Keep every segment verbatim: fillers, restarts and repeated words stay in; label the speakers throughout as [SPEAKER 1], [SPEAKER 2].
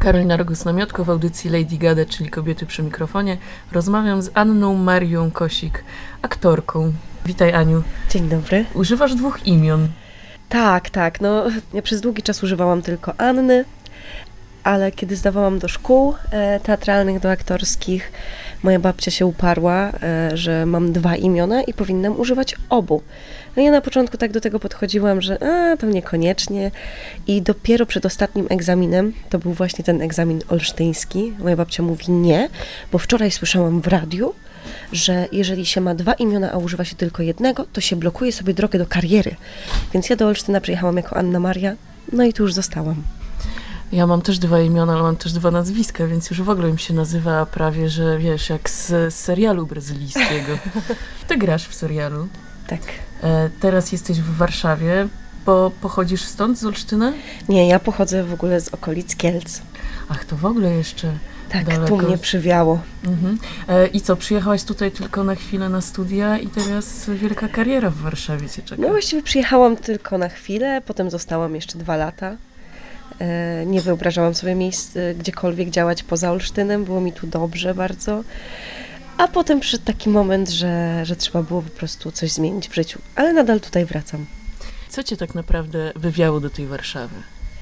[SPEAKER 1] Karolina Rogus-Namiotko w audycji Lady Gada, czyli Kobiety przy mikrofonie. Rozmawiam z Anną Marią Kosik, aktorką. Witaj, Aniu.
[SPEAKER 2] Dzień dobry.
[SPEAKER 1] Używasz dwóch imion.
[SPEAKER 2] Tak, tak. No, ja przez długi czas używałam tylko Anny, ale kiedy zdawałam do szkół e, teatralnych, do aktorskich, moja babcia się uparła, e, że mam dwa imiona i powinnam używać obu. No ja na początku tak do tego podchodziłam, że a, to niekoniecznie. I dopiero przed ostatnim egzaminem, to był właśnie ten egzamin olsztyński, moja babcia mówi nie, bo wczoraj słyszałam w radiu, że jeżeli się ma dwa imiona, a używa się tylko jednego, to się blokuje sobie drogę do kariery. Więc ja do Olsztyna przyjechałam jako Anna Maria, no i tu już zostałam.
[SPEAKER 1] Ja mam też dwa imiona, ale mam też dwa nazwiska, więc już w ogóle mi się nazywa prawie, że wiesz, jak z, z serialu brazylijskiego. Ty grasz w serialu.
[SPEAKER 2] Tak.
[SPEAKER 1] E, teraz jesteś w Warszawie, bo pochodzisz stąd, z Olsztyna?
[SPEAKER 2] Nie, ja pochodzę w ogóle z okolic Kielc.
[SPEAKER 1] Ach, to w ogóle jeszcze
[SPEAKER 2] Tak,
[SPEAKER 1] daleko.
[SPEAKER 2] tu mnie przywiało.
[SPEAKER 1] Mhm. E, I co, przyjechałaś tutaj tylko na chwilę na studia i teraz wielka kariera w Warszawie cię czeka?
[SPEAKER 2] No właściwie przyjechałam tylko na chwilę, potem zostałam jeszcze dwa lata. E, nie wyobrażałam sobie miejsc e, gdziekolwiek działać poza Olsztynem, było mi tu dobrze bardzo. A potem przyszedł taki moment, że, że trzeba było po prostu coś zmienić w życiu, ale nadal tutaj wracam.
[SPEAKER 1] Co cię tak naprawdę wywiało do tej Warszawy?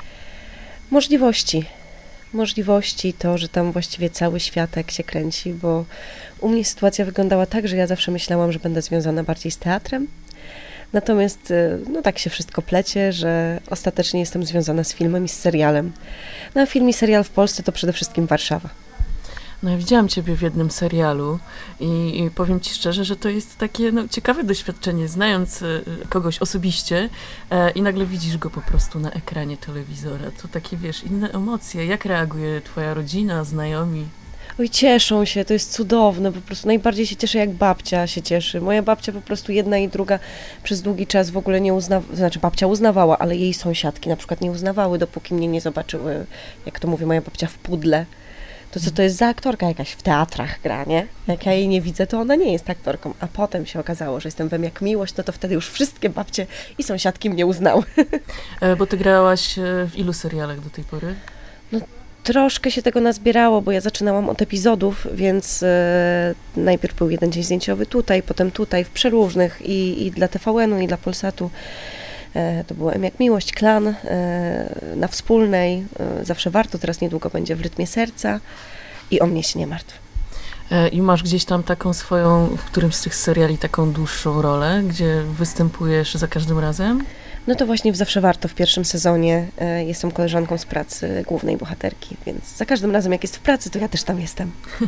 [SPEAKER 2] Możliwości. Możliwości, to, że tam właściwie cały światek się kręci, bo u mnie sytuacja wyglądała tak, że ja zawsze myślałam, że będę związana bardziej z teatrem. Natomiast no tak się wszystko plecie, że ostatecznie jestem związana z filmem i z serialem. No a film i serial w Polsce to przede wszystkim Warszawa.
[SPEAKER 1] No ja widziałam ciebie w jednym serialu i, i powiem ci szczerze, że to jest takie no, ciekawe doświadczenie, znając y, kogoś osobiście e, i nagle widzisz go po prostu na ekranie telewizora. To takie, wiesz, inne emocje. Jak reaguje twoja rodzina, znajomi?
[SPEAKER 2] Oj, cieszą się, to jest cudowne, po prostu najbardziej się cieszę, jak babcia się cieszy. Moja babcia po prostu jedna i druga przez długi czas w ogóle nie uznawała, znaczy babcia uznawała, ale jej sąsiadki na przykład nie uznawały, dopóki mnie nie zobaczyły, jak to mówi moja babcia, w pudle. To co to jest za aktorka jakaś w teatrach gra, nie? Jak ja jej nie widzę, to ona nie jest aktorką. A potem się okazało, że jestem wem jak miłość, no to wtedy już wszystkie babcie i sąsiadki mnie uznały.
[SPEAKER 1] E, bo ty grałaś w ilu serialach do tej pory?
[SPEAKER 2] No troszkę się tego nazbierało, bo ja zaczynałam od epizodów, więc e, najpierw był jeden dzień zdjęciowy tutaj, potem tutaj, w przeróżnych i, i dla T V N-u, i dla Polsatu. E, to było M jak miłość, Klan, e, na Wspólnej, e, Zawsze warto, teraz niedługo będzie W rytmie serca i O mnie się nie martw.
[SPEAKER 1] E, I masz gdzieś tam taką swoją, w którymś z tych seriali taką dłuższą rolę, gdzie występujesz za każdym razem?
[SPEAKER 2] No to właśnie w Zawsze warto w pierwszym sezonie e, jestem koleżanką z pracy głównej bohaterki, więc za każdym razem jak jest w pracy, to ja też tam jestem.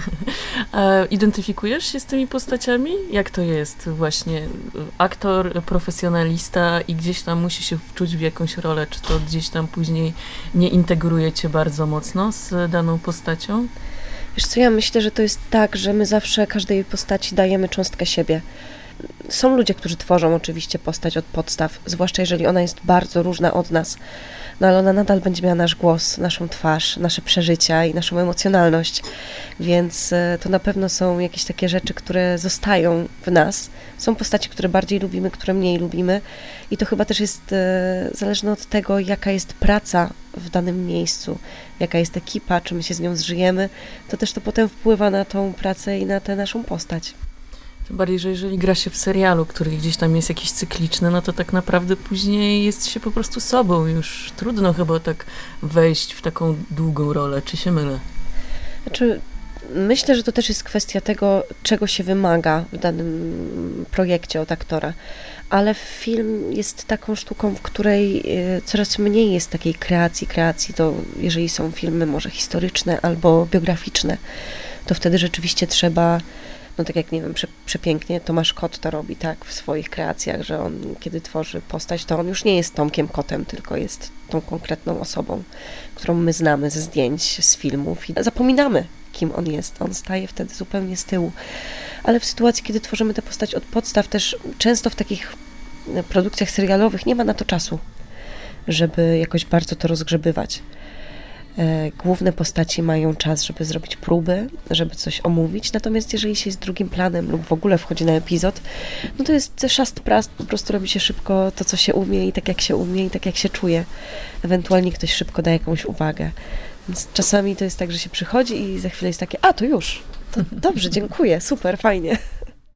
[SPEAKER 1] A identyfikujesz się z tymi postaciami? Jak to jest właśnie aktor, profesjonalista i gdzieś tam musi się wczuć w jakąś rolę, czy to gdzieś tam później nie integruje cię bardzo mocno z daną postacią?
[SPEAKER 2] Wiesz co, ja myślę, że to jest tak, że my zawsze każdej postaci dajemy cząstkę siebie. Są ludzie, którzy tworzą oczywiście postać od podstaw, zwłaszcza jeżeli ona jest bardzo różna od nas, no ale ona nadal będzie miała nasz głos, naszą twarz, nasze przeżycia i naszą emocjonalność, więc to na pewno są jakieś takie rzeczy, które zostają w nas. Są postacie, które bardziej lubimy, które mniej lubimy i to chyba też jest e, zależne od tego, jaka jest praca w danym miejscu, jaka jest ekipa, czy my się z nią zżyjemy, to też to potem wpływa na tą pracę i na tę naszą postać.
[SPEAKER 1] Tym bardziej, że jeżeli gra się w serialu, który gdzieś tam jest jakiś cykliczny, no to tak naprawdę później jest się po prostu sobą. Już trudno chyba tak wejść w taką długą rolę. Czy się mylę?
[SPEAKER 2] Znaczy, myślę, że to też jest kwestia tego, czego się wymaga w danym projekcie od aktora. Ale film jest taką sztuką, w której coraz mniej jest takiej kreacji, kreacji. To jeżeli są filmy może historyczne albo biograficzne, to wtedy rzeczywiście trzeba... No tak jak, nie wiem, prze, przepięknie Tomasz Kot to robi, tak, w swoich kreacjach, że on, kiedy tworzy postać, to on już nie jest Tomkiem Kotem, tylko jest tą konkretną osobą, którą my znamy ze zdjęć, z filmów i zapominamy, kim on jest. On staje wtedy zupełnie z tyłu. Ale w sytuacji, kiedy tworzymy tę postać od podstaw, też często w takich produkcjach serialowych nie ma na to czasu, żeby jakoś bardzo to rozgrzebywać. Główne postaci mają czas, żeby zrobić próby, żeby coś omówić, natomiast jeżeli się jest drugim planem lub w ogóle wchodzi na epizod, no to jest szast prast, po prostu robi się szybko to, co się umie i tak jak się umie i tak jak się czuje. Ewentualnie ktoś szybko da jakąś uwagę. Więc czasami to jest tak, że się przychodzi i za chwilę jest takie, a to już, to dobrze, dziękuję, super, fajnie.